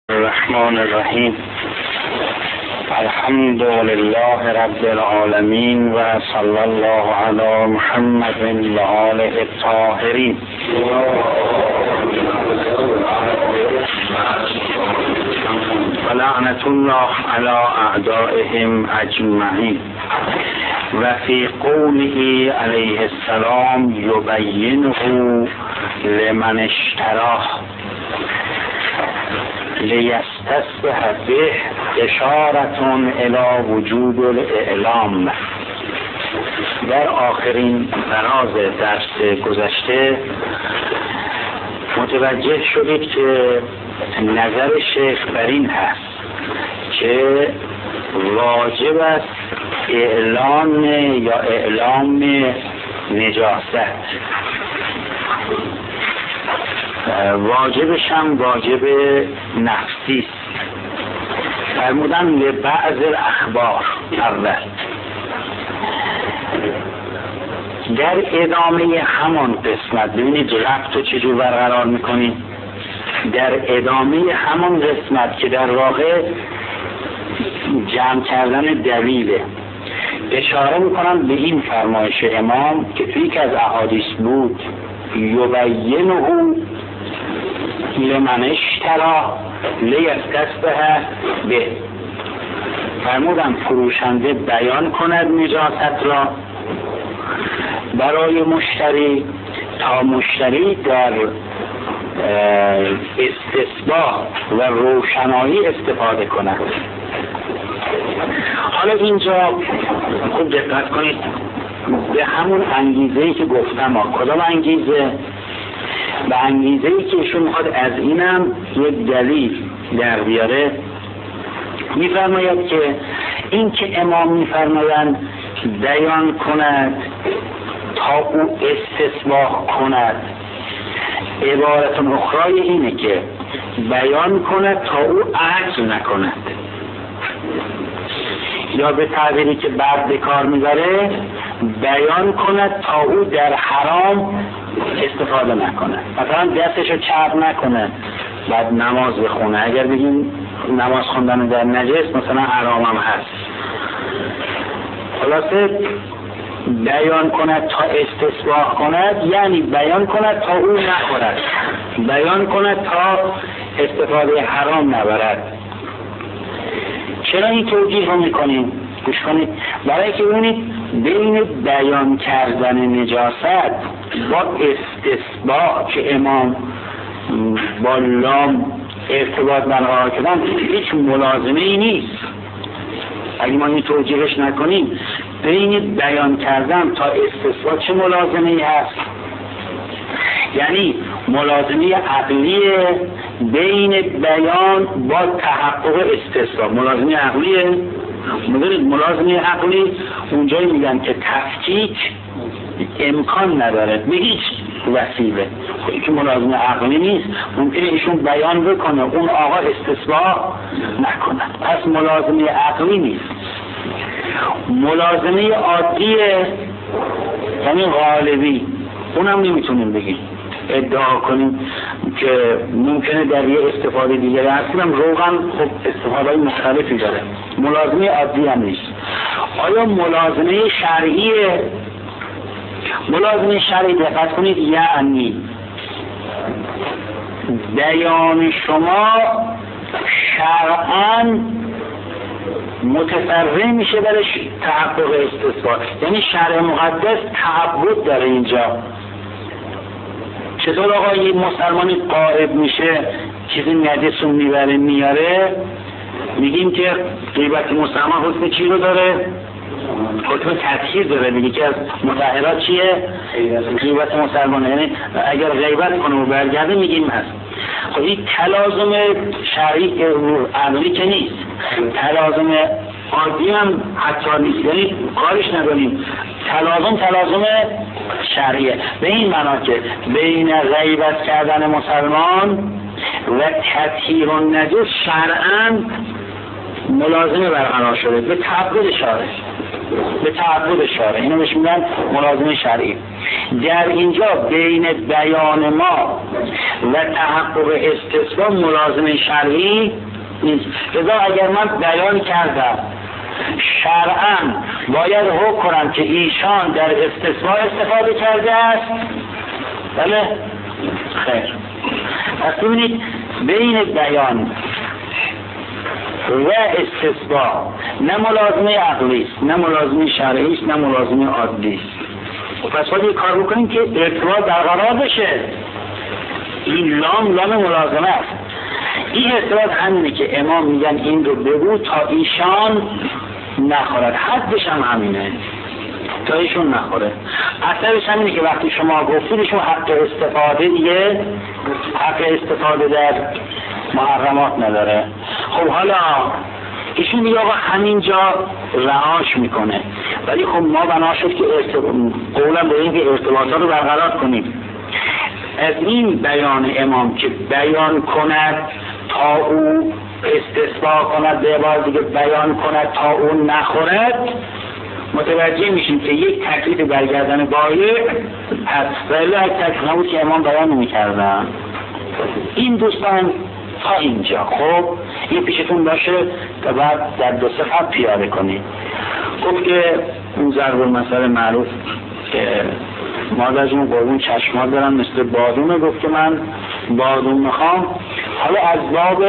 الرحمن الرحیم. الحمد لله رب العالمین و صلی الله علی محمد و آله الطاهرین. و لعنت الله علی اعدائهم اجمعین. و فی قوله علیه السلام یبینه لمن اشتراه لیستسبح به اشارتون الی وجود الاعلام. در آخرین فراز درس گذشته متوجه شدید که نظر شیخ بر این هست که واجب است اعلان یا اعلام نجاست، واجبش هم واجب نفسی است. فرمودن لبعض الاخبار. اول در ادامه همان قسمت، ببینید ربط رو چجور برقرار میکنیم. در ادامه همان قسمت که در واقع جمع کردن دلیله، اشاره میکنم به این فرمایش امام که توی که از احادیث بود یبینه لمن اشترا لیستسبح به. فرمودم فروشنده بیان کند نجاست را برای مشتری تا مشتری در استصباح و روشنایی استفاده کند. حالا اینجا خوب دقت کنید به همون انگیزه‌ای که گفتم. کدام انگیزه؟ به انگیزه‌ای که ایشون میخواد از اینم یک دلیل در بیاره. میفرماید که این که امام میفرمایند بیان کند تا او استصباح کند، عبارت اخرای اینه که بیان کند تا او عجز نکند، یا به تعبیری که بعد به کار میبره بیان کند تا او در حرام استفاده نکنه. مثلا دستشو چپ نکنه بعد نماز بخونه. اگر بگیم نماز خوندن در نجس مثلا حرام هم هست. خلاصه بیان کند تا استصباح کند یعنی بیان کند تا او نخورد، بیان کند تا استفاده حرام نبرد. چرا این توجیه رو میکنیم؟ گوش کنید. برای که ببینید بین بیان کردن نجاست با استصباح که امام با لام ارتباط برقرار کردن هیچ ملازمه ای نیست. اگه ما این توجیهش نکنیم بین بیان کردن تا استصباح چه ملازمه ای هست؟ یعنی ملازمه عقلی بین بیان با تحقق استصباح. ملازمه عقلیه. میدونید ملازمه عقلی اونجایی میگن که تفکیک امکان نداره به هیچ وسیله. خب که ملازمه عقلی نیست. ممکنه ایشون بیان بکنه اون آقا استصباح نکنه، پس ملازمه عقلی نیست. ملازمه عادیه یعنی غالبی، اونم نمیتونیم بگیم ادعا کنیم که ممکنه در یه استفاده دیگری هستیم. روغن خب استفاده مختلفی داره، ملازمه عادی هم نیست. آیا ملازمه شرعیه؟ ملازمه شرعی دقت کنید یعنی بیان شما شرعاً متفرع میشه برای تحقق استصباح. یعنی شرع مقدس تعبد داره اینجا. چطور آقا یه مسلمانی غائب میشه چیزی نجسون میبره میاره، میگیم که غیبت مسلمان حکم چی رو داره؟ حکم تطهیر داره. میگه که از مطهرات چیه؟ غیبت مسلمان. یعنی اگر غیبت کنه و برگرده میگیم هست. خب این تلازم شرعی عقلی که نیست، تلازم عادی هم حتی نیست. یعنی کارش نداریم. تلازم شرعیه به این معنا که بین غیبت کردن مسلمان و تطهیر و نجس شرعاً ملازمه برقرار شده به تعبد شارع. به تعبد شارع. اینو بهش میگن ملازمه شرعی. در اینجا بین بیان ما و تحقق استثبات ملازمه شرعی نیست. لذا اگر من بیان کردم شرعاً باید حکم کنم که ایشان در استثبات استفاده کرده است. بله؟ خیر. پس ببینید بین بیان و استثبات نه ملازمه عقلی است، نه ملازمه شرعی است، نه ملازمه عادی است. پس باید یک کار بکنیم که ارتباط برقرار بشه. این لام ملازمه است. این ارتباط همینه که امام میگن این رو بگو تا ایشان نخورد. حدش هم همینه، تا ایشون نخوره. اثرش همینه که وقتی شما گفتیدشون حق استفاده دیگه، حق استفاده در محرمات نداره. خب حالا ایشون میگه آقا همینجا رهاش میکنه، ولی خب ما بنا شد که قولا به این که ارتباطات رو برقرار کنیم. از این بیان امام که بیان کند تا او استثبات کند، به عبارت دیگه بیان کند تا او نخورد، متوجه میشیم که یک تکلیف برگردن بایع هست. ولی یک تکلیف نبود که امام بیان نمی‌کردن. این دوستان تا اینجا خب این پیشتون باشه تا بعد در دو سه خط پیاده کنید. گفت که اون ضرب المثل معروف که مادرجون قربون چشمات دارم مثل بادومه، گفت که من بادوم میخوام. حالا از باب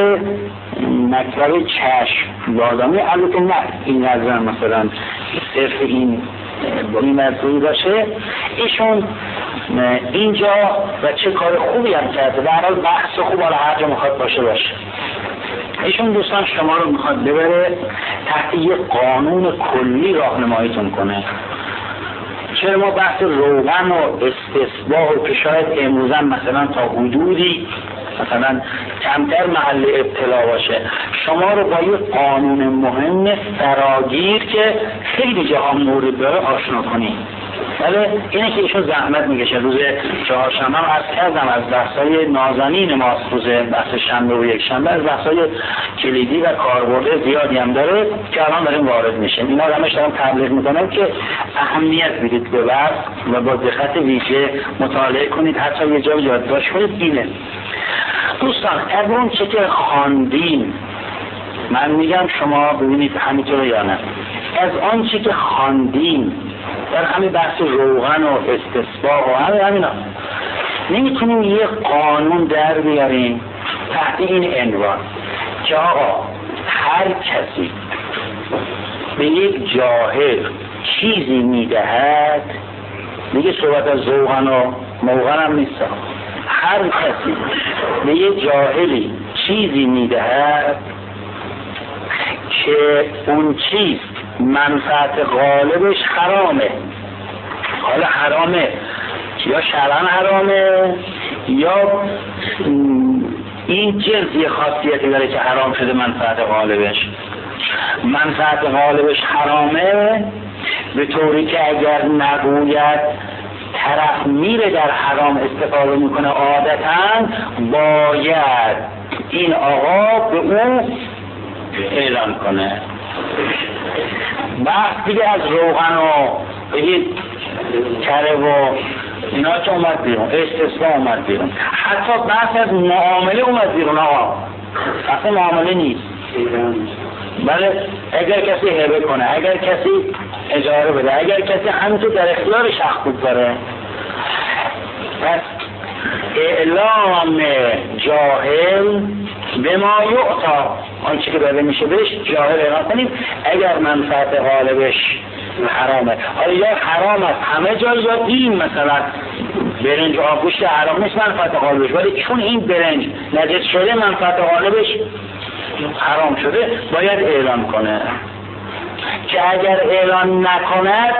مطلب چشم بادامی، البته نه این نظر مثلا صرف این مطلبی باشه. ایشون اینجا و چه کار خوبی هم کرده، در حال بحث خوب حالا هر جا میخواد باشه. ایشون دوستان شما رو میخواد ببره تحت یک قانون کلی راهنماییتون کنه. چرا ما بحث روغن و استصباح و که شاید امروزن مثلا تا حدودی مثلا کمتر محل ابتلا باشه، شما رو با یک قانون مهم فراگیر که خیلی جاها مورد داره آشنا کنید. بله اینه که ایشون زحمت میکشه. روز چهارشنبه هم عرض کردم از بحثای نازنین ماست، روز بحث شنبه و یک شنبه از بحثای کلیدی و کاربرد زیادی هم داره که الان داریم وارد میشیم. اینا رو همش دارم تبلیغ میکنم که اهمیت بدید به بحث و با دقت ویژه مطالعه کنید، حتی یه جا یادداشت کنید. اینه دوستان از اون چه که خواندیم، من میگم شما ببینید همینطوره یا نه، از آن چه که خواندیم در همین بحث روغن و استصباح و همینا نمیتونیم یه قانون در بیاریم تحت این عنوان که آقا هر کسی به یک جاهل چیزی میدهد، دیگه صحبت از روغن و موغن هم نیست، هر کسی به یک جاهلی چیزی میدهد که اون چیز منفعت غالبش حرامه. حالا حرامه یا شرعاً حرامه یا این جنس یه خاصیتی داره که حرام شده منفعت غالبش. منفعت غالبش حرامه به طوری که اگر نگوید طرف میره در حرام استفاده میکنه، عادتاً باید این آقا به اون اعلان کنه. بحث دیگه از روغن و بگید کره و اینا که اومد بیرون، استثباح اومد بیرون، حتی بحث از معامله اومد بیرون. آقا اصلا معامله نیست. بله اگر کسی هبه کنه، اگر کسی اجاره بده، اگر کسی همینطور در اختیار شخص بذاره، پس اعلام جاهل به ما یعطا، آنچه که داده میشه بهش جاهل اعلام کنیم اگر منفعت غالبش حرامه. حالا یا حرام است همه جا یا این مثلا برنج و آبگوشت حرام نیست منفعت غالبش، ولی چون این برنج نجس شده منفعت غالبش حرام شده باید اعلام کنه. که اگر اعلان نکند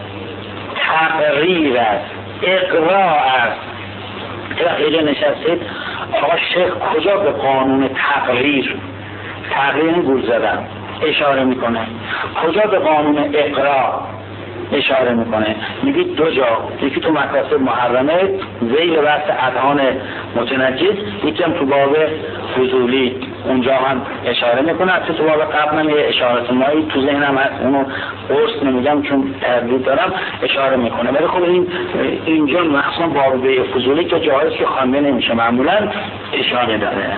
تقریر است، اقراء است. اینجا نشستید آقا شیخ کجا به قانون تقریر گول زدن اشاره میکنه، کجا به قانون اقراء اشاره میکنه؟ میگید دو جا، یکی تو مکاسب محرمه ذیل بحث اذهان متنجس، یکی هم تو باب فضولی اونجا هم اشاره میکنه. تو باب قبل هم یه اشارات مایی تو ذهنم هست، اونو قرص نمیگم چون تردید دارم، اشاره میکنه. ولی خب اینجا مخصوصا باب به فضولی که جایز که خوانده نمیشه، معمولا اشاره داره.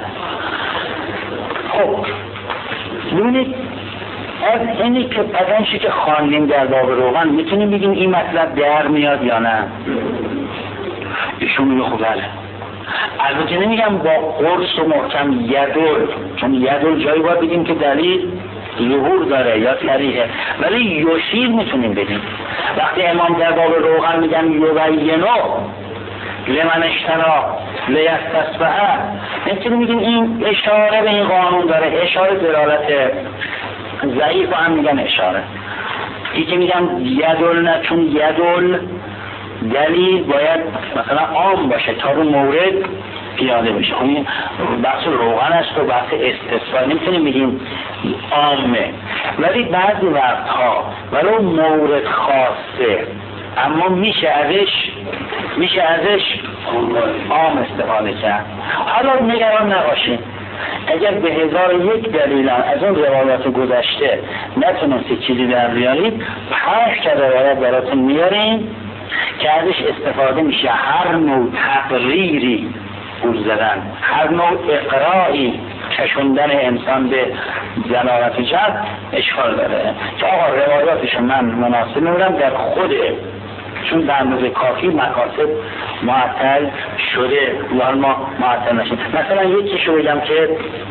خب ببینید از اینی که پدنشی که خواندیم در باب روغن میتونیم بگیم این مطلب در میاد یا نه؟ ایشون میگه خب بله. البته نمیگم با قرص و محکم یدل، چون یدل جایی باید بگیم که دلیل ظهور داره یا صریحه، ولی یشیر میتونیم بگیم. وقتی امام در باب روغن میگن یبینو لمن اشترا لیستصبح، نمیتونیم بگیم این اشاره به این قانون داره، اشاره دلالت ضعیف هم میگن اشاره. این که میگن یدل نه، چون یدل دلیل باید مثلا عام باشه تا رو مورد پیاده بشه. خب این بحث روغن است و بحث استثبات، نمیتونیم بگیم عامه، ولی بعضی وقتها ولو مورد خاصه اما میشه ازش عام استفاده کرد. حالا نگران نباشین، اگر به 1001 دلیل از اون روایات گذشته نتونستید چیزی در بیارید، 5 تا روایت براتون میاریم که ازش استفاده میشه. هر نوع تقریری گول زدن، هر نوع اقرایی کشوندن انسان به دلالت جد اشکال داره که آقا روایاتش من مناسب می‌دونم در خوده، چون به اندازه کافی مقاصد معطل شده و ما معطل نشیم. مثلا یکیشو بگم که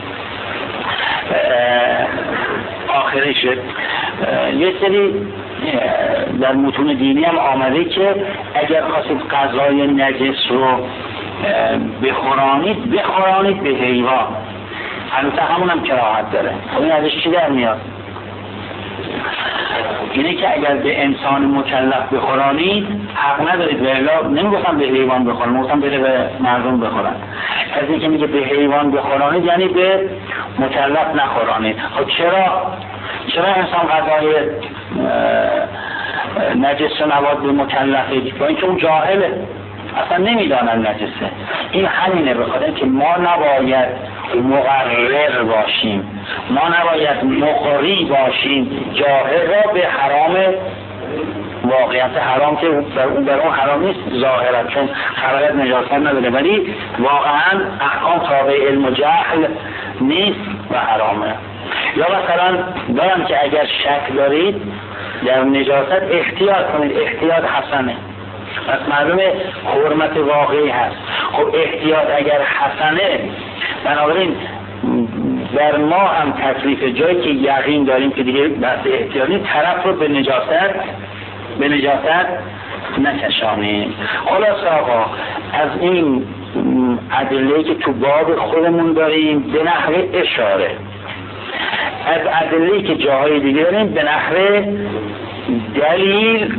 آخرشه، یه سری در متون دینی هم آمده که اگر خواستید غذای نجس رو بخورانید به حیوان، البته همون هم کراهت داره. خب این ازش چی در میاد؟ اینه که اگر به انسان مکلف بخورانید حق ندارید، به الا نمیگفتم به حیوان بخورن، میگفتم بره به مردم بخورن. از این که میگه به حیوان بخورانید یعنی به مکلف نخورانید. خب چرا انسان غذای نجس رو نباید به مکلفه؟ با اینکه اون جاهله، اصلا نمیدانن نجسه. این همینه، بخاطر که ما نباید مقرر باشیم، ما نباید مقری باشیم جاهل را به حرام، واقعیت حرام که بر اون حرام نیست ظاهرا، چون خرایط نجاست نداره، ولی واقعا احکام تابع علم و جهل نیست و حرامه. یا مثلا دارم که اگر شک دارید در نجاست احتیاط کنید، احتیاط حسنه، پس معلومه حرمت واقعی هست. خب احتیاط اگر حسنه، بنابراین در ما هم تکلیف جایی که یقین داریم که دیگه بحث احتیاطی طرف رو به نجاست نکشانیم. خلاص آقا از این ادله‌ای که تو باب خودمون داریم به نحو اشاره، از ادله‌ای که جاهای دیگه داریم به نحو دلیل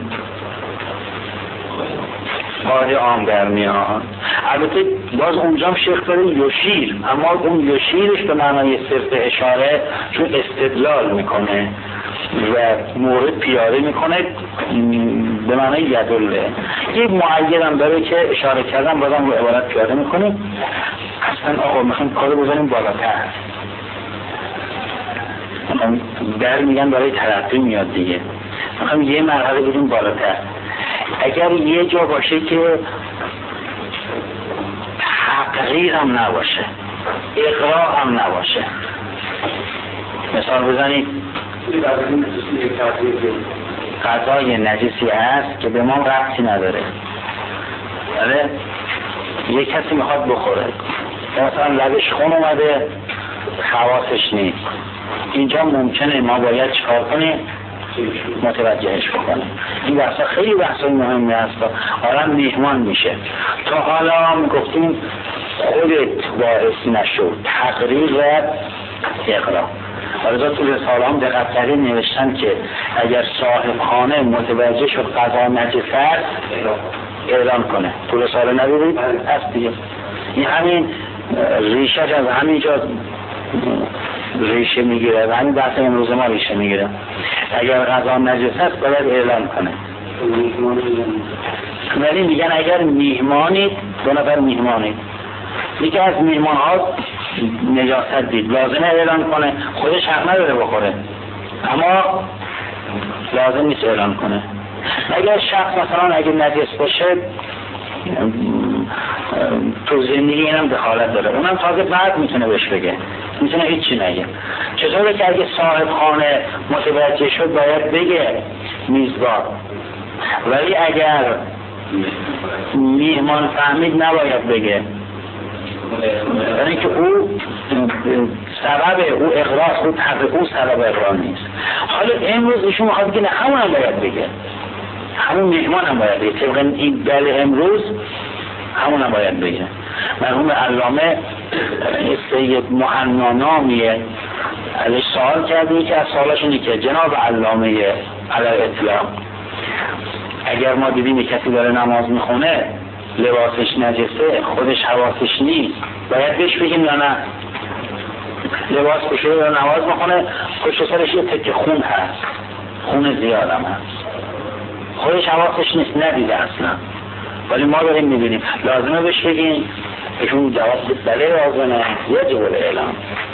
قاعده عام در میان. البته باز اونجا هم شیخ داره یشیر، اما اون یشیرش به معنای صرف اشاره، چون استدلال میکنه و مورد پیاده میکنه به معنای یدله. یه معید هم داره که اشاره کردن بازم رو عبارت پیاده میکنیم. اصلا آقا میخوایم کارو بزنیم بالاتر، در میگن برای ترقی میاد دیگه، میخوایم یه مرحله بدیم بالاتر. اگر یه جا باشه که تقریر هم نباشه، اقرار هم نباشه، مثال بزنید غذای نجسی هست که به ما ربطی نداره، بله یه کسی میخواد بخوره، مثلا لبش خون اومده حواسش نیست، اینجا ممکنه ما باید چکار کنیم؟ متوجهش بکنه. این بحثا خیلی بحث مهمی هست، آدم میهمان میشه. تا حالا میگفتیم خودت باعث نشو، تقریر و اقرار. ولذا تو رساله هم دقت کردید نوشتن که اگر صاحب خانه متوجه شد غذا نجس است اعلام کنه. تو رساله ندیدید؟ هست دیگه. این همین ریشش از همینجا ریشه میگیره و همین بحث امروز ما ریشه میگیره. اگر غذا نجس است باید اعلام کنه. ولی میگن اگر میهمانید، دو نفر میهمانید، یکی از میهمان ها نجاست دید لازمه اعلان کنه، خودش حق نداره بخوره اما لازم نیست اعلان کنه. اگر شخص مثلا اگه نجس باشه تو زندگی اینم دخالت داره، اونم تازه بعد میتونه بهش بگه، میتونه هیچی نگه. چطوره که اگه صاحب خانه متوجه شد باید بگه میزبان، ولی اگر میهمان فهمید نباید بگه، یعنی که او سبب او اقراض بود، حق او سبب اقراض نیست. حالا امروز ایشون میخواد بگه نه همون هم باید بگه، همون میهمان هم باید بگه، طبق این دل امروز همون هم باید بگه. مرحوم علامه سید مهنا نامیه ازش سوال کرده که از سوالش اینه که جناب علامه علی اطلاق اگر ما دیدیم کسی داره نماز میخونه لباسش نجسه خودش حواسش نیست باید بهش بگیم یا نه؟ لباس پوشیده داره نماز میخونه پشت سرش یه تکه خون هست، خون زیاد هم هست، خودش حواسش نیست ندیده اصلا، ولی ما داریم میبینیم، لازمه بهش بگیم؟ ایشون جواب بله لازمه، یه جور اعلام،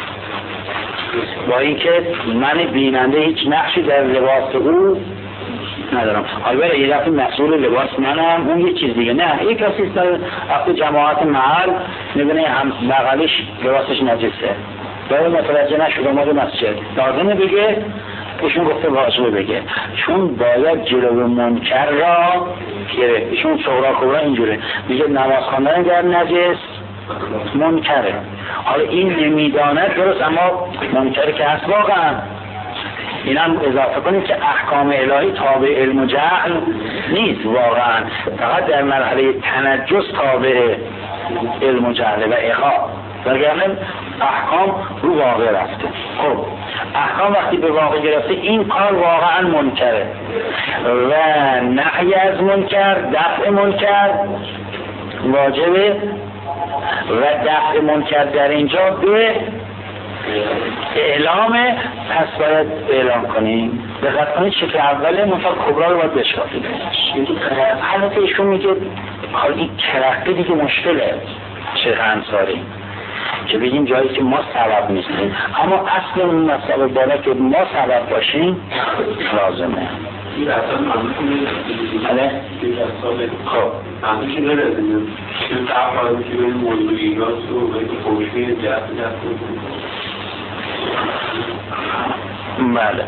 با اینکه من بیننده هیچ نقشی در لباس او ندارم. البته یه دفعه مسئول لباس منم، اون یه چیز دیگه. نه یک کسی در وقت جماعت محل میبینه هم بغلش لباسش نجسه باید متوجه نشد اومده مسجد، لازمه بگه؟ ایشون گفته واجبه بگه، چون باید جلو منکر را گرفت. ایشون صغرا کبرا اینجوره میگه نماز خواندن در نجس منکره. حالا این نمیداند درست، اما منکره که هست واقعا. اینم اضافه کنیم که احکام الهی تابع علم و جهل نیست واقعا، فقط در مرحله تنجس تابع علم و جهل و احقاق، وگرنه احکام رو واقع رفته. خب احکام وقتی به واقع گرفته این کار واقعا منکره و نهی از منکر، دفع منکر واجبه و دفع منکر در اینجا به اعلامه، پس باید اعلام کنیم. دقت کنید شکل اوله منطقه کبرا رو باید بشکافید. حالت ایشون میگه حالا این کرخته دیگه مشکله شیخ انصاری که بگیم جایی که ما سبب نیستیم، اما اصل اون مسئله بالا که ما سبب باشیم لازمه. این اصلا بله؟ خب همه که نرزیم که تفاهم که بین موضوعیات رو بین خوشی جهت بله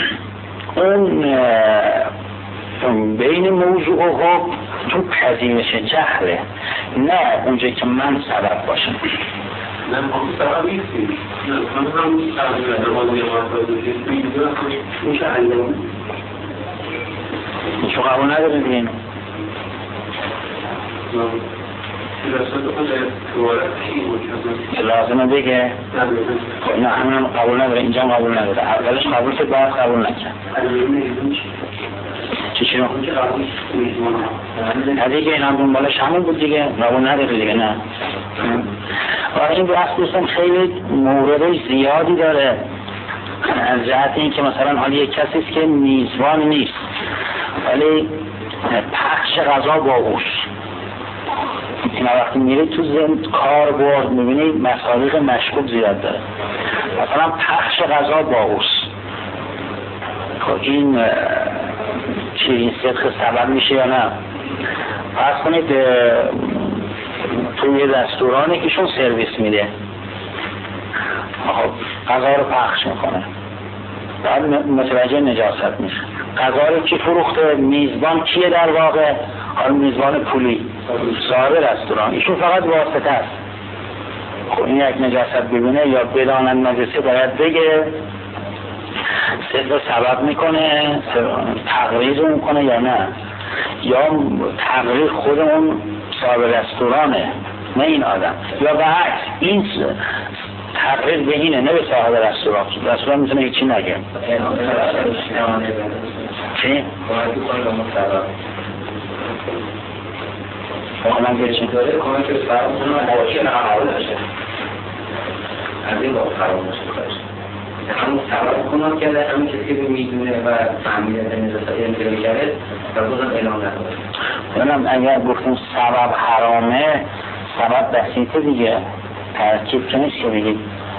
اون بین موضوع و حکم تو پذیرش جهله، نه اونجا که من سبب باشم. نه ما سبب نیستیم، من هم سبب نمازی ما میشه علامه شو قبول ندارید اینو؟ لازمه بگه؟ نه همون قبول نداره، اینجا قبول نداره، اولش قبول که باید قبول نکرد. چی؟ نه دیگه این هم دنبالش همون بود دیگه، قبول نداره دیگه. نه این بحث دوستان خیلی موردش زیادی داره، از جهت این که مثلا حالا یک کسی است که میزبان نیست ولی پخش غذا با اوست، این وقتی میری تو کار برد میبینی مصادیق مشکوک زیاد داره، مثلا پخش غذا با اوست. خب این چی این صدق سبب میشه یا نه؟ پس کنید توی رستورانی که شون سرویس میده خب غذا رو پخش میکنه بعد متوجه نجاست میشه. غذا رو کی فروخته؟ میزبان کیه در واقع؟ حالا میزبان پولی صاحب رستوران، ایشون فقط واسطه است. خب این یک نجاست ببینه یا بدانن نجسه باید بگه صدق سبب میکنه تقریر میکنه یا نه، یا تقریر خودمون صاحب رستورانه نه این آدم، یا به عکس این تقریر به اینه نه به صاحب رستوران میتونه هیچی نگه. چی؟ من بچین داره کمک به فراموشون و مواجه نهار داشته از این باید فراموشون داشته همون سبب کنم کرده، همون کسی که میدونه و فهمیده نجاست انتظاری کرده و بازم اعلام نکنه. اگر گفتیم سبب حرامه، سبب بسیطه دیگه، ترکیب که نیست که بگید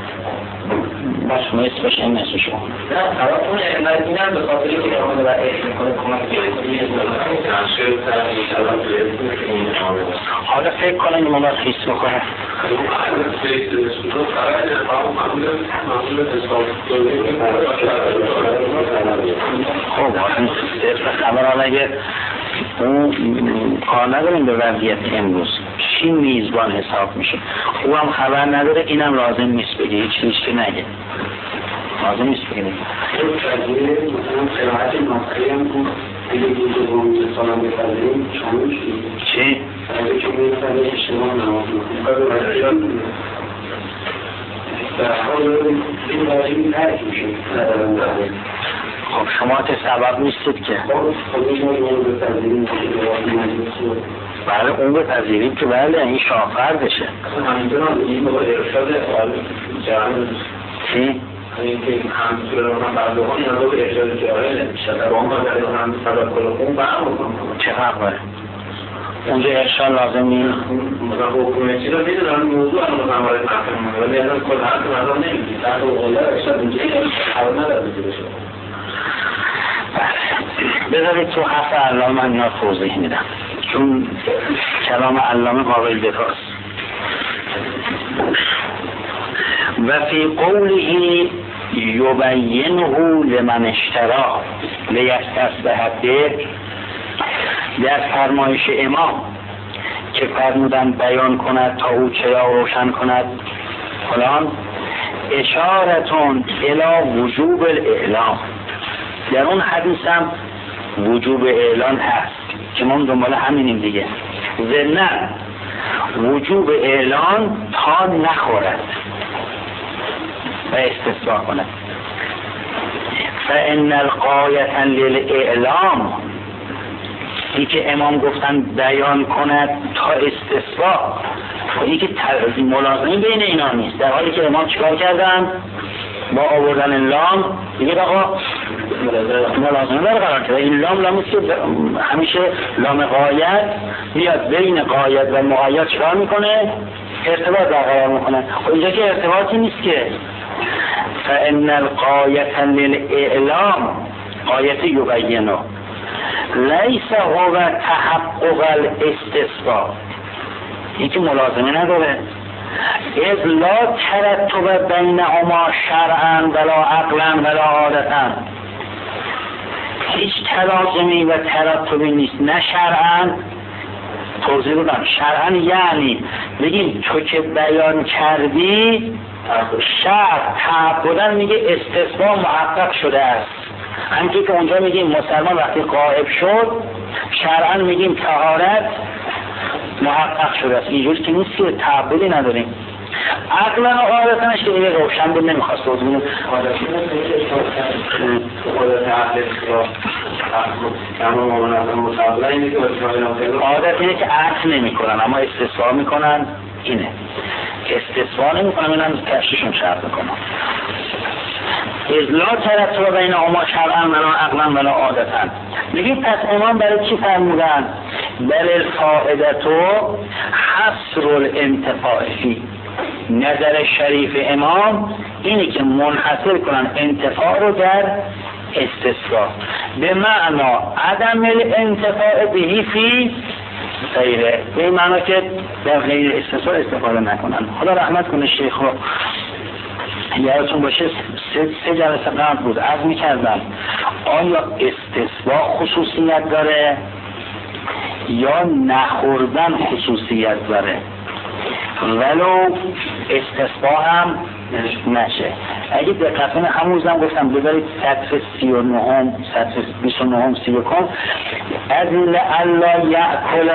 نصفش این نصفش اون نه اون این هم به خاطر که آمده و احسن میکنه کمک حالا فکر کنه این مولاد خیس بکنه خب صرف خبر حالا اگه اون کار نداریم به وضعیت امروز چی میزبان حساب میشه او هم خبر نداره اینم لازم نیست بگه هیچ چیزی که نگه لازم نیست بگه چی؟ خب شما سبب نیستید که بله اون به پذیریم که بله این شاهفردشه چی؟ چه فرق داره؟ اونجا ارشاد لازم نیست حکومتی رو میدونن موضوع رو مورد محکم مونه ولی اصلا کل حرف مردم نمیدید در اوغله ارشاد اینجا حال نداره بشه بذارید تو حرف علامه من اینا توضیح میدم چون کلام علامه قابل دفاعست و فی قوله یبینه لمن اشترا لیستصبح به در فرمایش امام که فرمودن بیان کند تا او چرا روشن کند فلان اشارتون الی وجوب الاعلام در اون حدیث هم وجوب اعلان هست که ما دنبال همینیم دیگه ضمن وجوب اعلان تا نخورد و استثباء کند فان الغایة للاعلام این که امام گفتن بیان کند تا استثباء این که ملازمه بین اینا نیست در حالی که امام چیکار کردن با آوردن لام دیگه آقا ملازمه برقرار کرده این لامی که همیشه لام غایت میاد بین غایت و مقید چیکار میکنه ارتباط برقرار میکنه و اینجا که ارتباطی نیست که فان الغایة للاعلام غایت یبینه لیس هو تحقق الاستثباء این که ملازمه نداره اذ لا ترتب بینهما شرعا ولا عقلا ولا عادتا هیچ تلازمی و ترتبی نیست نه شرعا توضیح بدم شرعا یعنی بگیم تو که بیان کردی شرع تعبدن میگه استثباء محقق شده است همینطور که اونجا میگیم مسلمان وقتی غائب شد شرعا میگیم طهارت محقق شده است اینجور که نیست که تعبدی نداریم عقلا و عادتنش که دیگه روشن بود نمیخواست بودیم عادت اینه که عقل نمی کنن اما استثباء میکنن اینه استثباء نمی کنن اینم کششون شرط میکنن لا ترتب بینهما شرعا ولا عقلا ولا عادتا میگه پس امام برای چی فرمودن بل الفائدتو حصر الانتفاع فی نظر شریف امام اینه که منحصر کنن انتفاع رو در استثباء به معنا عدم الانتفاع بهی فی غیره به این معنا که در غیر استثباء استفاده نکنن خدا رحمت کنه شیخ رو یادتون باشه سه جلسه قبل بود عرض می‌کردم آیا استثباء خصوصیت داره یا نخوردن خصوصیت داره ولو استثباء هم نشه اگه دقت کنید همون روزم گفتم بذارید سطر 39 سطر 29 31 از الله یأکل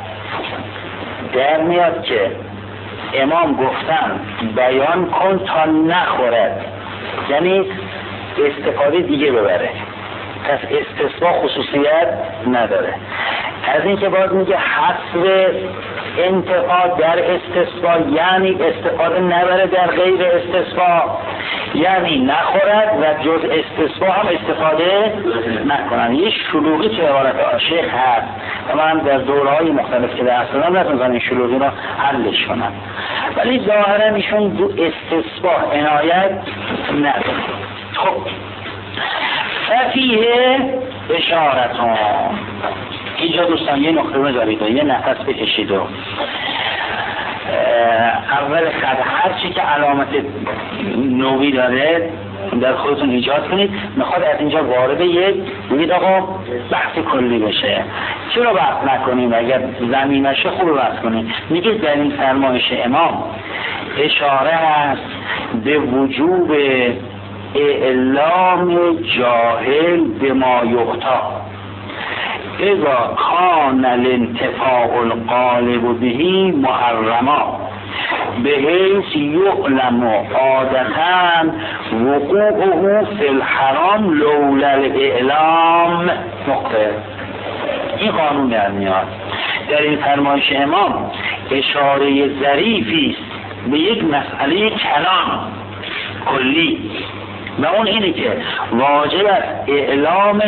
در میاد که امام گفتن بیان کن تا نخورد یعنی استفاده دیگه ببره پس استثباء خصوصیت نداره از این که باز میگه حصر انتفاع در استثباء یعنی استفاده نبره در غیر استثباء یعنی نخورد و جز استثباء هم استفاده نکنن یه شلوغی تو عبارت شیخ هست و من در دوره‌های مختلف که درس دادم نتونستم این شلوغی رو حلش کنم ولی ظاهرا ایشون دو استثباح عنایت نداره. خب ففیه اشارتون، اینجا دوستان یه نقطه بذارید و یه نفس بکشید و اول خط هر چی که علامت نوعی داره در خودتون ایجاد کنید. میخواد از اینجا وارد بگید آقا بحث کلی بشه، چرا بحث نکنیم اگر زمینشه خوب بحث کنیم. میگه در این فرمایش امام اشاره هست به وجوب اعلام جاهل به ما یغتا اذا کان الانتفاع الغالب بهی محرما به حیث یعلم عادتا وقوعه فی الحرام لولا الاعلام. نقطه. این قانون در میاد. در این فرمایش امام اشاره ظریفی است به یک مسئله کلان کلی و اون اینه که واجب است اعلام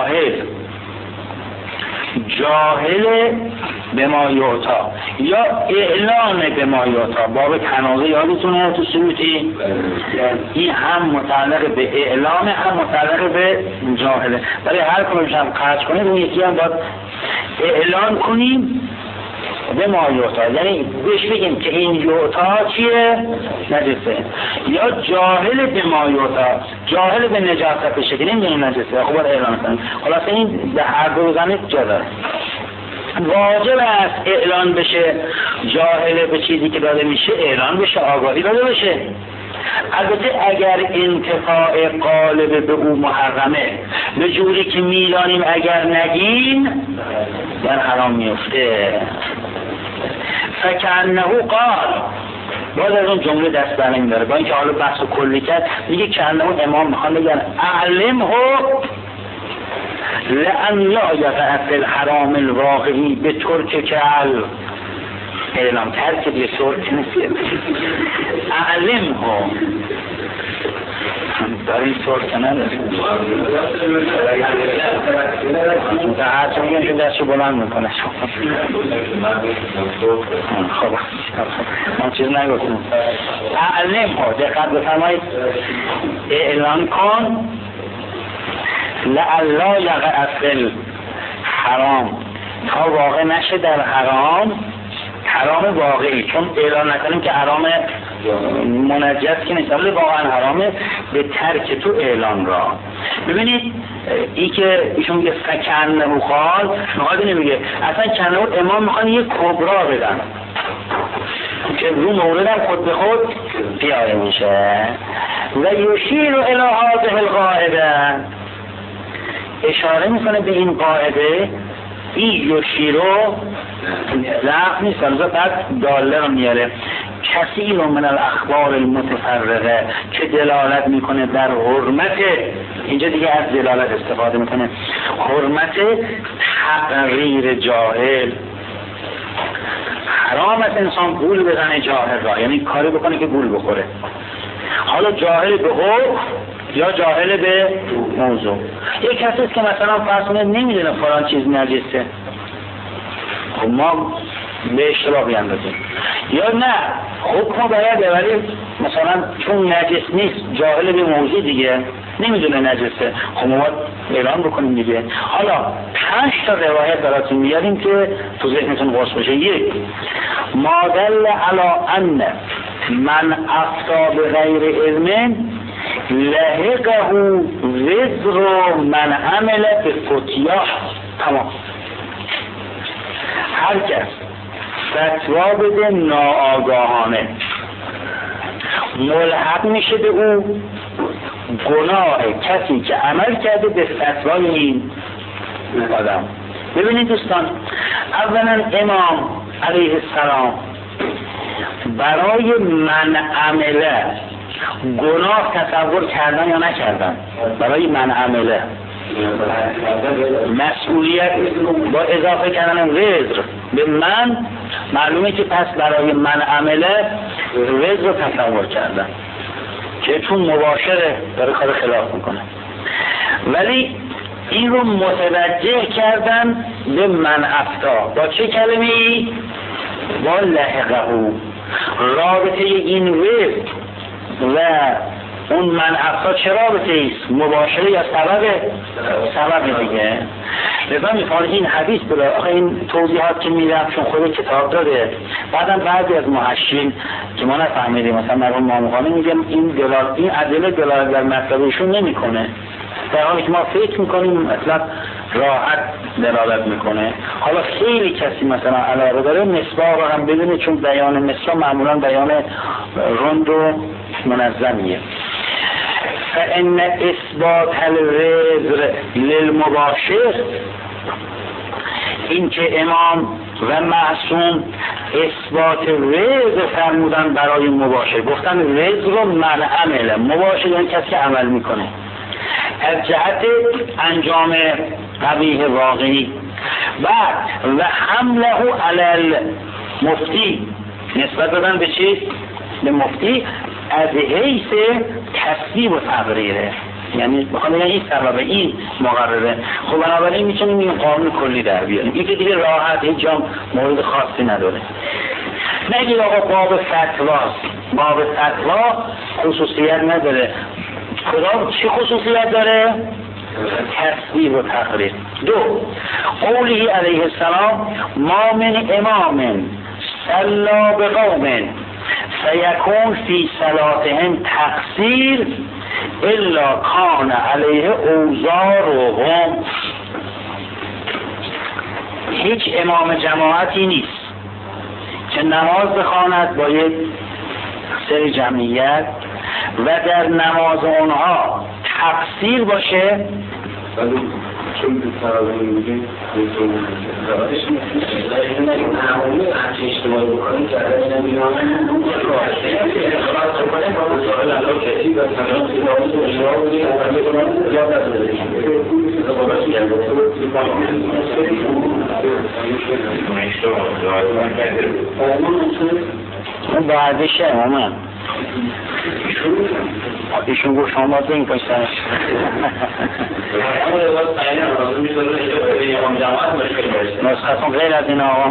جاهل به ما یعطا یا اعلان به ما یعطا. باب تنازع یادتونه تو سیوطی؟ این هم متعلق به اعلام هم متعلق به جاهله. برای هر کمش هم قرض کنیم اون یکی هم باید اعلان کنیم به ما یعطا، یعنی بهش بگیم که این یعطا چیه؟ نجسه. یا جاهل به ما یعطا، جاهل به نجاست بشه که نمیدونیم نجسه، خب باید اعلان کنیم. خلاصه این به هر دو زنه جا داره. واجب است اعلان بشه جاهل به چیزی که داده میشه، اعلان بشه، آگاهی داده بشه. البته اگر انتفاع غالب به او محرمه، به جوری که میدانیم اگر نگیم در حرام میفته. فکأنه قال، باز از اون جمله دست بر نمیداره، با اینکه حالا بحث کلی کرد میگه که انه امام میخوان بگن اعلمه لأن لا یقع فی الحرام الواقعی به ترک کل اعلام ترک به ترک نیست. اعلمه در این ترک نداره در چه میگن که دستشو بلند میکنه. خب من چیز نگفتم. اعلمه، دقت بفرمایید، اعلان کن لعلا یقع فی الحرام، تا واقع نشه در حرام واقعی، چون اعلان نکنیم که حرام منجس که نیست، ولی واقعا حرامه به ترک تو اعلان را. ببینید این که ایشون میگه فکأنه قال، میخواد نمیگه اصلا کنه امام میخوان یه کبرا بدن که رو موردم خود به خود پیاده میشه. و یشیر الی هذه القاعده، اشاره میکنه به این قاعده. این یشیرو ضعف نیست، البته بعد داله رو میاره. کثیر من الاخبار المتفرقه که دلالت میکنه در حرمت، اینجا دیگه از دلالت استفاده میکنه، حرمت تقریر جاهل. حرام است انسان گول بزنه جاهل را، یعنی کاری بکنه که گول بخوره. حالا جاهل به حکم یا جاهل به موضوع. یک کسی است که مثلا فرض کنید نمیدونه فلان چیز نجسه، خب ما به اشتباه بیاندازیم، یا نه حکم باید ببریم مثلا چون نجس نیست، جاهل به موضوع دیگه نمیدونه نجسه، خب ما اعلان بکنیم دیگه. حالا 5 تا روایت براتون میاریم که تو ذهنتون قرص بشه. یک، ما دل علی ان من افتا به غیر علم لحقه وزر من عمل به فتیا. تمام. هر کس فتوا بده ناآگاهانه ملحق میشه به او گناه کسی که عمل کرده به فتوای این آدم. ببینید دوستان، اولا امام علیه السلام برای من عمله گناه تصور کردن یا نکردن؟ برای من عمله مسئولیت با اضافه کردن وزر به من، معلومه که پس برای من عمله وزر رو تصور کردن که چون مباشره داره کار خلاف میکنه، ولی این رو متوجه کردن به من افتا با چه کلمه‌ای؟ با لحقه. رابطه این ورد و اون منعقا چه رابطه ایست؟ مباشره یا سبب دیگه. لذا میخوان این حدیث بله. آخه این توضیحات که میدم چون خود کتاب داره، بعدم بعضی از محشرین که ما نفهمیدیم مثلا مرحوم ماموخانی میگم این ادله دلالت بر مطلبشون نمیکنه، در حالی که ما فکر میکنیم مطلب راحت دلالت میکنه. حالا خیلی کسی مثلا علاقه داره مصباح رو هم بدونه، چون بیان مصباح معمولا بیان رند و منظمیه. فإن اثبات الوزر للمباشر، این که امام و معصوم اثبات وزر فرمودن برای مباشر، گفتن وزر رو من عمله، مباشر یعنی کسی که عمل میکنه از جهت انجام قبیح واقعی، و حمله علی المفتی، نسبت دادن به چی؟ به مفتی از حیث تصویب و تقریره، یعنی بخوام بگم این سبب این مقرره. خب بنابراین میتونیم این قانون کلی در بیاریم، این که دیگه راحت هیچ جا مورد خاصی نداره. نگید آقا باب فتواست، باب فتوا خصوصیت نداره. کدام چی خصوصیت داره؟ تصویب و تقریر. دو، قوله علیه السلام ما من امام صلا بقوم فیکون فی صلاتهم تقصیر الا کان علیه اوزارهم. هیچ امام جماعتی نیست که نماز بخواند با یک سری جمعیت و در نماز اونها تقصیر باشه، چون به تراویح میگیم همونی همچه اشتباهی بکنیم که عدد نمیدونم اون بعدشه همون ایشون گفت شما باید این پشتنش نسختون غیر از این آقا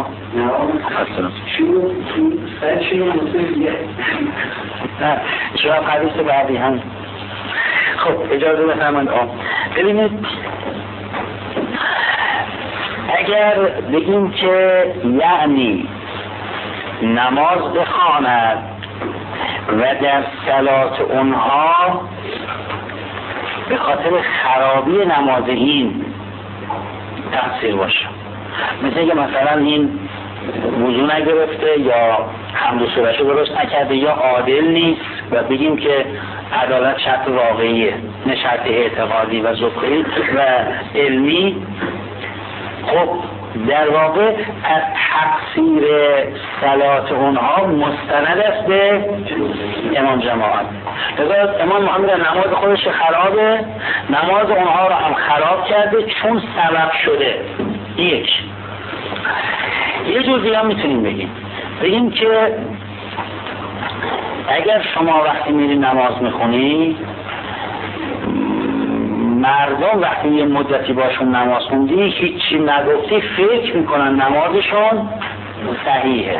چرا حدیث بعدی هم. خب اجازه بفرمایید آقا ببینید، اگر بگیم که یعنی نماز بخواند و در صلات اونها به خاطر خرابی نماز این تقصیر باشه، مثل که مثلا این وضو نگرفته یا حمد و سوره‌شو درست نکرده یا عادل نیست و بگیم که عدالت شرط واقعیه نه شرط اعتقادی و ذکری و علمی. خب در واقع از تقصیر صلات اونها مستند است به امام جماعت. لذا امام محمد نماز خودش خرابه، نماز اونها رو هم خراب کرده چون سبب شده. یک یه جور دیگه هم میتونیم بگیم که اگر شما وقتی میری نماز میخونی، مردم وقتی یه مدتی باشون نماز خوندی هیچی نگفتی فکر میکنن نمازشون صحیحه.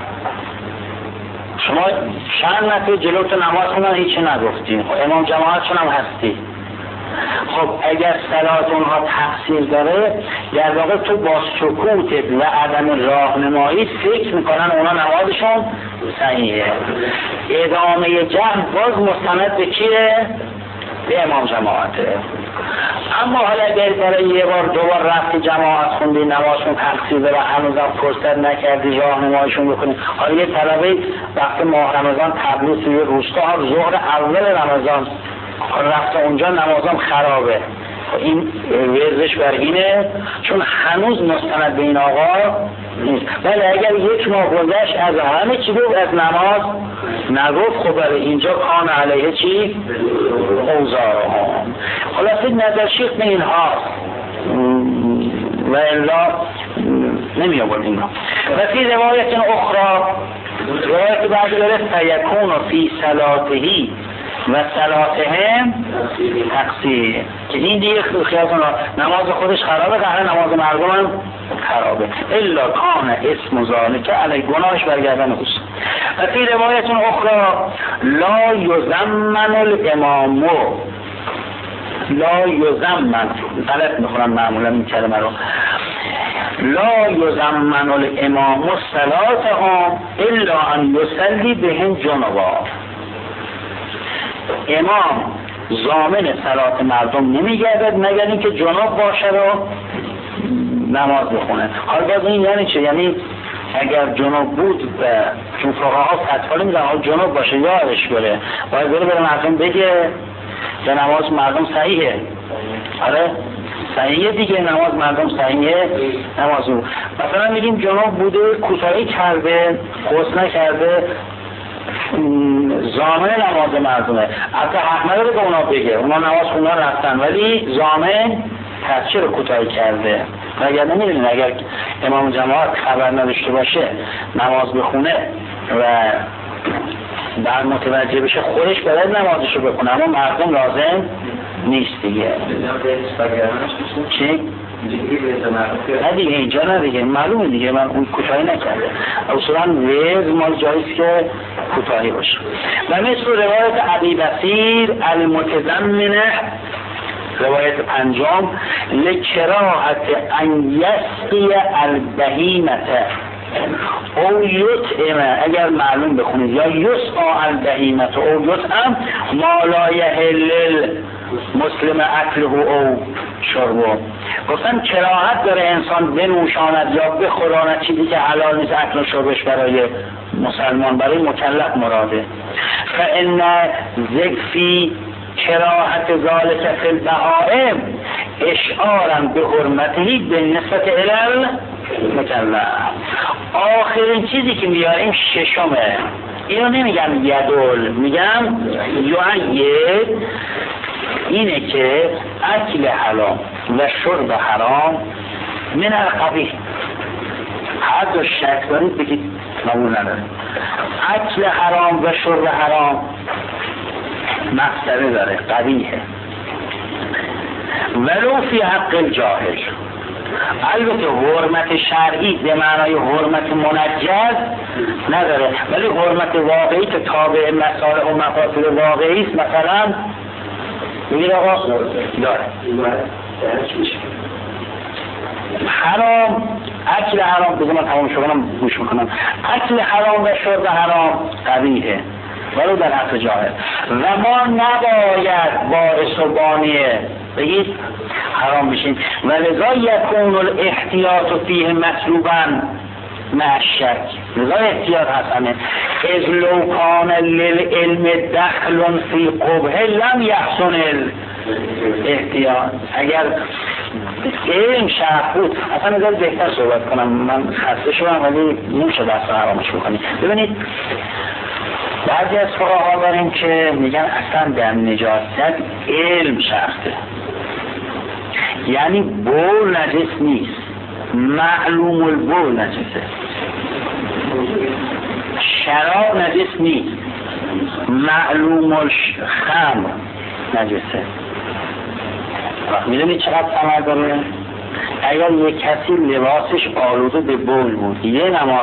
شما چند نفر جلوت نماز خوندن هیچی نگفتی، امام جماعتشون هم هستی. خب اگر صلات اونها تقصیر داره، در واقع تو با سکوتت و عدم راهنمایی فکر میکنن اونا نمازشون صحیحه. ادامه جمع باز مستند به کیه؟ به امام جماعته. اما حالا اگر برای یه بار دوبار رفتی جماعت خوندی نمازشون تقصیر داره، هنوزم فرصت نکردی راهنماییشون بکنی. حالا یه طلبه وقت ماه رمضان تبلیغ توی روستا ظهر اول رمضان رفته اونجا نمازم خرابه، این وزش بر اینه چون هنوز مستند به این آقا نیست. ولی اگر یک ماه گذشت از همه چی گفت از نماز نگفت، خب برای اینجا کان علیه چی؟ اوزارهم. خلاصه نظر شیخ به این ها و الا نمی آورد این ها. و فی روایت اخرى، روایت بعد داره فیکون فی صلاتهی و صلاتهم تقصیر، که این دیگه خیال کنه نماز خودش خرابه، که نماز مردم هم خرابه. الا کان اسم ذالک علی، گناهش برگردن اوست. و فی روایت اخرى لا یزمن الامام، لا یزمن، غلط میخونم معمولا این کلمه رو، لا یزمن الامام صلاتهم الا ان یصلی بهم جنبا. امام ضامن صلات مردم نمیگردد مگر اینکه جناب باشه رو نماز بخونه. حالا باز این یعنی چه؟ یعنی اگر جناب بود چون فقها فتوا میدن جناب باشه یادش بره باید بره مردم بگه که نماز مردم صحیحه. آره صحیحه دیگه، نماز مردم صحیحه نماز رو. مثلا میگیم جناب بوده کوتاهی کرده غسل نکرده ضامن نماز مردمه، حتی حق نداره به اونا بگه اونا نماز خوندن رفتن ولی ضامن تفسیر رو کوتاهی کرده. اگر نمیدونین اگر امام جماعت خبر نداشته باشه نماز بخونه و بعد متوجه بشه خودش باید نمازشو بخونه اما مردم لازم نیست دیگه. چی؟ نه دیگه اینجا نه دیگه معلومه دیگه من اون کوتاهی نکرده اصولا ویز مال جاییست که کوتاهی باشه. و مثل روایت ابی بصیر المتضمنه روایت پنجم لکراهت ان یسقی البهیمه او یطعم، اگر معلوم بخونید یا یسقا البهیمه او یطعم ما لا یحل مسلم اکله او شربه. گفتن کراهت داره انسان بنوشاند یا بخوراند چیزی که حلال نیست اکل و شربش برای مسلمان، برای مکلف مراده. فان ذکفی کراهت ذالک فی البهائم اشعارا به حرمتهی به نسبت الی مکلف. آخرین چیزی که میاریم ششمه، اینو نمیگم یدول، میگم یعید، اینه که اکل حرام و شرب حرام من القبیح. هر دو شک دارید بگید قبول نداره. اکل حرام و شرب حرام مفسده داره، قبیحه، ولو فی حق الجاهل. البته حرمت شرعی به معنای حرمت منجز نداره ولی حرمت واقعی که تابع مصالح و مفاسد واقعی است مثلا بگید آقا داره. حرام، اکل حرام بگم من تمام شدم گوش میکنم، اکل حرام و شرب حرام قبیحه ولو در حق جاهل و ما نباید باعث و بانیه بگید حرام بشین و لذا یکون الاحتیاط فیه مطلوبا مع شک. لذا احتیاط حسنه اذ لو کان للعلم دخل فی قبه لم یحسن الاحتیاط. اگر علم شرط بود اصلا نظر بهتر صحبت کنم، من خسته شدم ولی نمیشه دست حرامش بکنی. ببینید بعضی از فقها داریم که میگن اصلا در نجاست علم شرطه، یعنی بول نجس نیست، معلوم البول نجسه، شراب نجس نیست، معلوم الخمر نجسه. میدونی چقدر ثمر داره؟ اگر یک کسی لباسش آلوده به بول بود یه نماز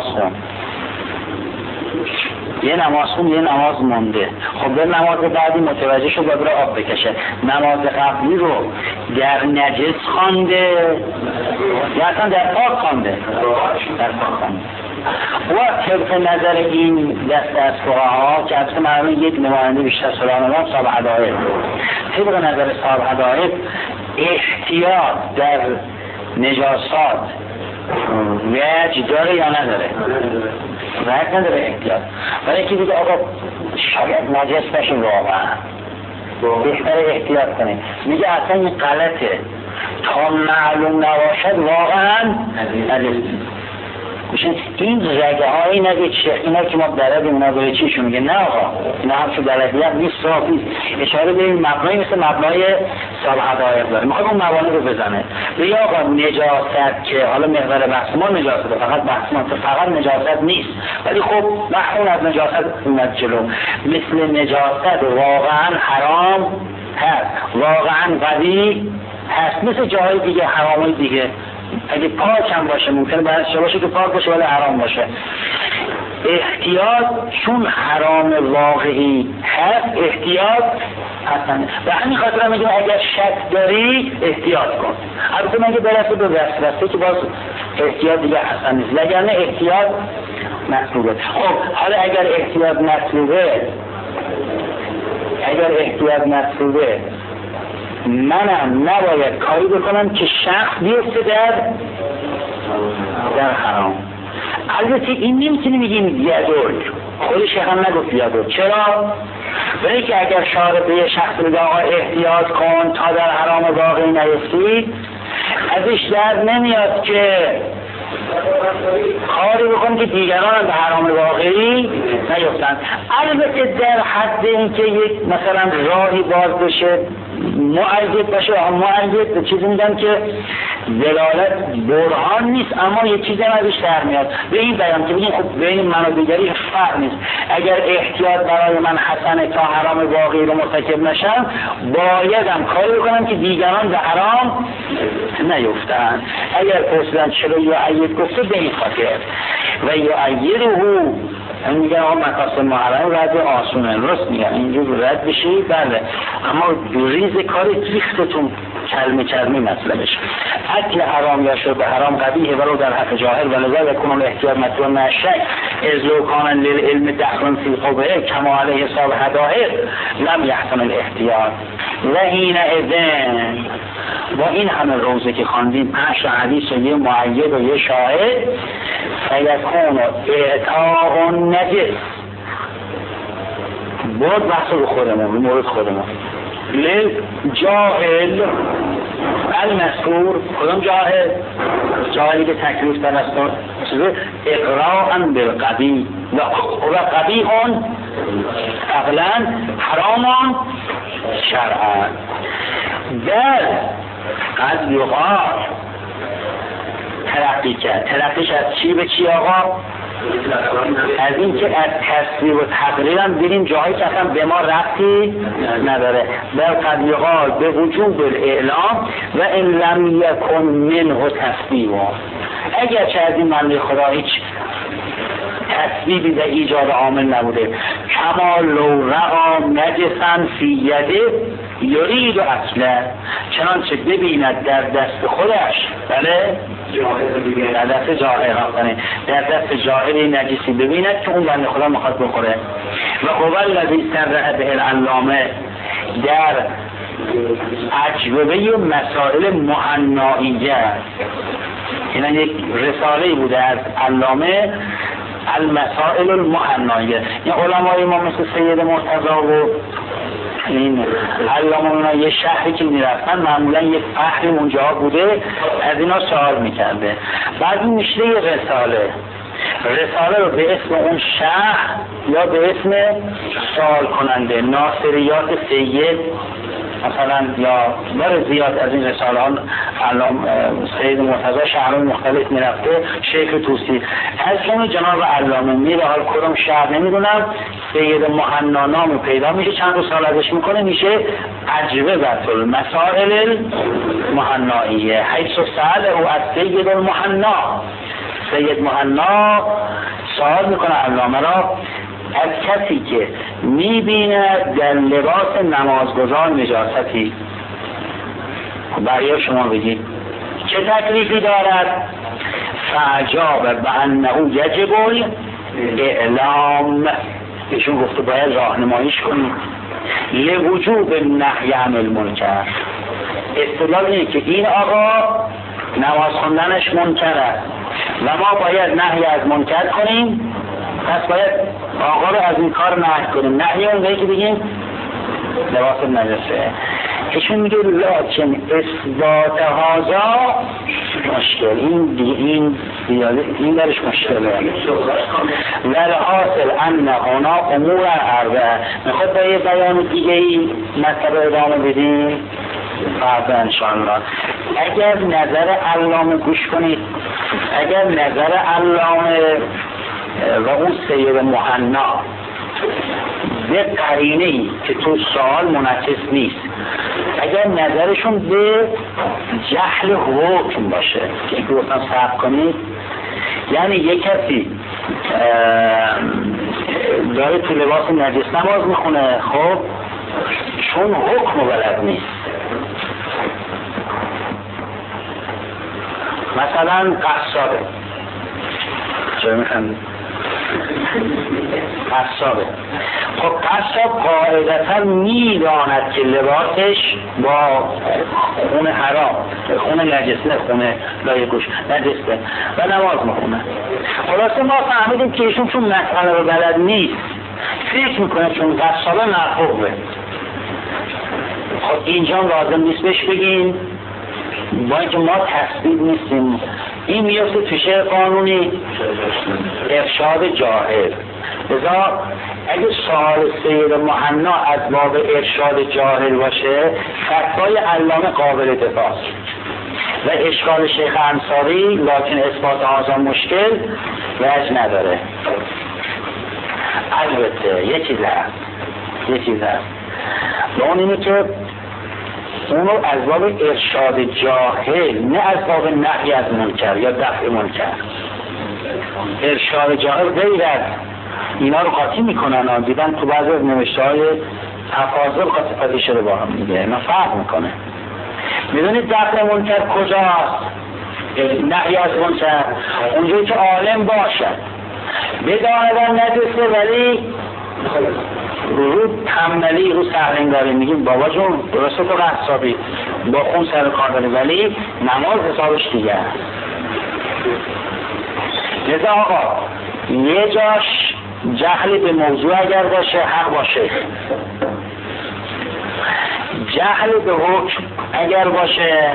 خون یه نماز مونده، خب به نماز بعدی متوجه شد باید آب بکشه، نماز قبلی رو در نجس خوانده یا اصلا در پاک خوانده؟ در پاک خوانده. و طبق نظر این دست از فقها که از معلوم یک نماینده بیشتر سلام الله صاحب حدائق، طبق نظر صاحب حدائق احتیاط در نجاسات وجه داره یا نداره؟ وجه نداره احتیاط. برای اینکه دیگه آقا شاید نجس نشیم واقعا بهتر احتیاط کنیم، میگه اصلا این غلطه تا معلوم نباشد واقعا نجس میشن. این رگه هایی نگه چه اینا که ما درد اونا بره چیشون میگه نه آقا اینا هم شو دردی هم نیست صافی اشاره به این مبنایی مثل مبنای صاحب حدائق داره میخواد اون مبانی رو بزنه به آقا نجاست که حالا محور بحث ما نجاست فقط بحث ما فقط نجاست نیست ولی خب محون از نجاست اومد جلو، مثل نجاست واقعا حرام هست واقعا قبیح هست، مثل جاهای دیگه حرامای دیگه اگه پاک هم باشه ممکنه باید باشه که پاک باشه ولی حرام باشه. احتیاط چون حرام واقعی هست احتیاط حسنه. و همین خاطر میگم اگر شک داری احتیاط کن. البته مگه برسه به وسوسه که باز احتیاط دیگه حسن نیست، وگرنه احتیاط مطلوبه. خب حالا اگر احتیاط مطلوبه منم نباید کاری بکنم که شخص بیفته در حرام. البته این نمیتونی بگیم یدول، خودش هم نگفت یدول. چرا؟ برای که اگر شارع به یه شخص بگه آقا احتیاط کن تا در حرام واقعی نیفتی، ازش در نمیاد که کاری بکن که دیگران به حرام واقعی نیفتن. البته در حد اینکه یک مثلا راهی باز بشه مؤید باشه، مؤید چیزی میگن که دلالت برهان نیست اما یک چیزی ازش در میاد به این بیان که بگیم خب بین من و دیگری فرق نیست. اگر احتیاط برای من حسنه تا حرام واقعی رو مرتکب نشم، بایدم کاری بکنم که دیگران به حرام نیفتن. اگر پرسیدن چرا یعید گفته به این خاطر و یعیده هم میگن آقا مقاصد محرم رد آسونه، راست میگن اینجور رد بشی بله، اما ریز کار ریختتون کلمه مطلبش اکل حرام یا شرب حرام قبیحه ولو در حق جاهل و لذا یکون الاحتیاط مطلوب نشک از لو کان للعلم دخل فی قبه کما علیه صاحب هداهر لم یحسن الاحتیاط و این اذن. با این همه روزه که خواندیم 5 حدیث و یه معید و یه شاهد فیکون اعطاء نجس. بود بحث رو خودمون مورد خودمون جاهل المذکور. کدام جاهل؟ جاهلی که تکلیف درستان اقراء بالقبیح و قبیح عقلا حرام شرعا. در قد یقال ترقی کرد. ترقیش از چی به چی آقا؟ از این که از تصویر و تقریر هم دیدیم جایی که اصلا به ما ربطی نداره. در قد یقال به وجوب الاعلام و ان لم یکن منه تصویر، اگر چه از این منظور خدا هیچ تصویبی و ایجاد عامل نبوده. کما لو رعا نجسا فی یده یرید اصلا، چنانچه ببیند در دست خودش بله در دست جاهل در دست جاهل نجسی ببیند که اون بنده خدا میخواد بخوره. و قبل الذی صرح به العلامه در اجوبه مسائل مهنائیه، این یک رساله بوده از علامه المسائل المهنائیه. این علمای ما مثل سید مرتضی و این علامه اونا یه شهری که میرفتن معمولا یک فخری اونجا بوده از اینا سوال میکرده. بعد این میشه یه رساله رو به اسم اون شهر یا به اسم سوال کننده ناصریات سید مثلا یا بر زیاد از این رساله ها سید مرتضی شهرهای مختلف میرفته. شیخ توسی از اون جناب علامه میره، حال کدوم شهر نمیدونم، سید مهنا نامو پیدا میشه، چند روز سال ازش میکنه میشه اجوبه المسائل المهنائیه حیث سأل او از سید المهنا. سید مهنا سوال میکنه علامه را از کسی که میبیند در لباس نمازگزار نجاستی. برای شما بگید چه تکلیفی دارد؟ فعجاب به انه یجب اعلام. ایشون گفته باید راهنماییش کنیم لوجوب نهی عن المنکر. استدلال اینه که این آقا نماز خوندنش منکر است و ما باید نهی از منکر کنیم، پس باید آقا رو از این کار نهی کنیم. نهی اون که بگیم لباس نجسه. ایشون میگه لکن اثبات هذا مشکل، این درش مشکله. والحاصل ان هنا امور اربعه. میخواد با یه بیان دیگه ای مطلب ادامه بدیم فردا انشاءالله. اگر نظر علامه گوش کنید، اگر نظر علامه و اون سید مهنا به قرینه‌ای که تو سوال منعکس نیست، اگر نظرشون به جهل حکم باشه که گفتم صبر کنید، یعنی یک کسی داره تو لباس نجس نماز میخونه، خب چون حکم بلد نیست. مثلا قصابه، چرا میخندی؟ قصابه، خب قصاب قاعدتا میداند که لباسش با خون حرام، خون نجسه، خون لای گوش نجسه و نماز میخونه. خلاصه ما فهمیدیم که ایشون چون مسئله رو بلد نیست فکر میکنه چون قصابه مرغوبه. خب اینجا لازم نیست بهش بگیم، با اینکه ما تثبیت نیستیم، این میفته تو شعر قانونی ارشاد جاهل. لذا اگه سوال سید مهنا از باب ارشاد جاهل باشه، فتوای علامه قابل دفاع و اشکال شیخ انصاری لکن اثبات آزان مشکل وجه نداره. البته یه چیز هست و اون اینه که اونو از باب ارشاد جاهل، نه از باب نهی از منکر یا دفع منکر. ارشاد جاهل غیر از اینا رو قاطی میکنن، دیدن تو بعضی از نوشته‌های تفاضل قاطی شده با هم دیگه، اینا فرق میکنه. میدونید دفع منکر کجاست؟ نهی از منکر اونجایی که عالم باشد بداند نجسه ولی رو تنبلی، رو سهلنگاری، میگیم بابا جون درسته تو قصابی با خون سر کار داری ولی نماز حسابش دیگه. لذا آقا یه جاش جهل به موضوع اگر باشه حق باشه، جهل به حکم اگر باشه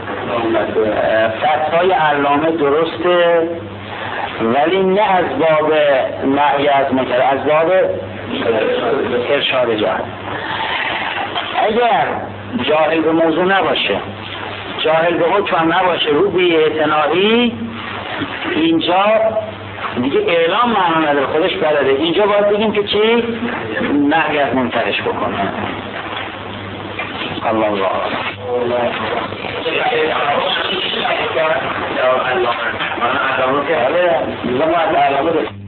فتوای علامه درسته ولی نه از باب نهی از منکر، از باب ارشاد جاهل. اگر جاهل به موضوع نباشه، جاهل به حکم نباشه، رو بی اعتنایی، اینجا دیگه اعلام معنا نداره، خودش بلده. اینجا باید بگیم که چی؟ نهی از منکرش بکنه. الله الله.